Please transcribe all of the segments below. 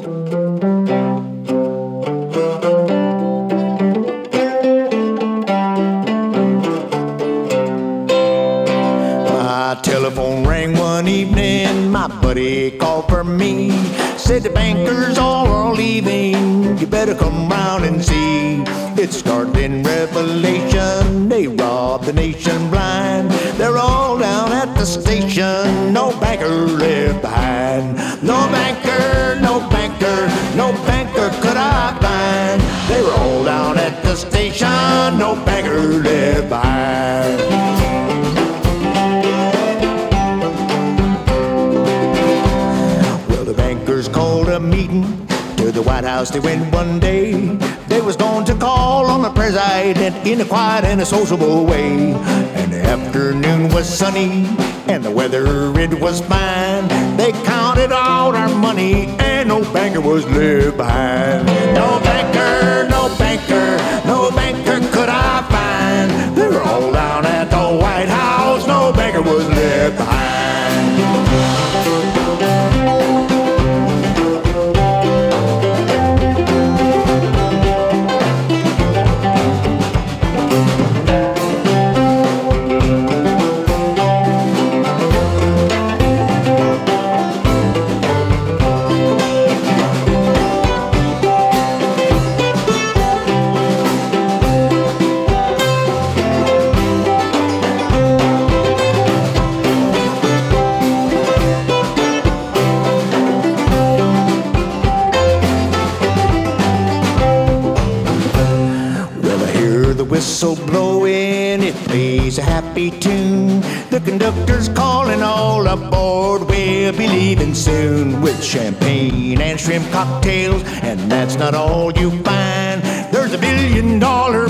My telephone rang one evening, my buddy called for me. Said the bankers all are leaving, you better come round and see. It's startling revelation, they robbed the nation blind. They're all down at the station, no banker left behind. No banker, no banker, no banker could I find. They were all down at the station, no banker left behind. Called a meeting to the White House. They went one day. They was going to call on the president in a quiet and a sociable way. And the afternoon was sunny and the weather it was fine. They counted all our money and no banker was left behind. No banker, no banker, no banker could I find. They were all down at the White House. No banker was left behind. Whistle blowing, it plays a happy tune. The conductor's calling all aboard, we'll be leaving soon. With champagne and shrimp cocktails, and that's not all you find. There's $1 billion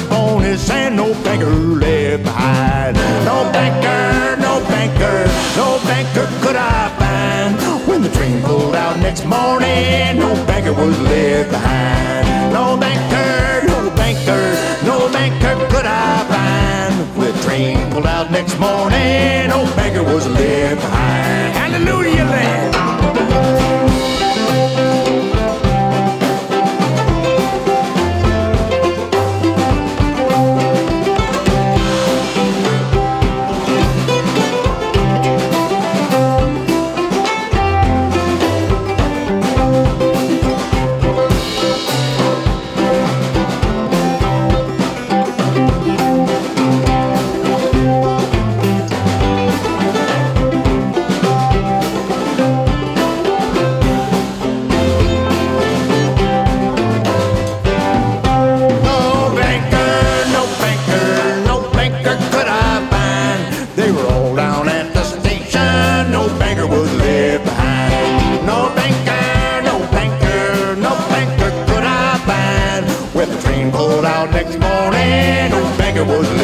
bonus and no banker left behind. No banker, no banker, no banker could I find. When the train pulled out next morning, no banker was left behind. No banker, no banker, no banker could I find. When the train pulled out next morning, no banker was left behind. Hallelujah, land. Pulled out next morning, no banker was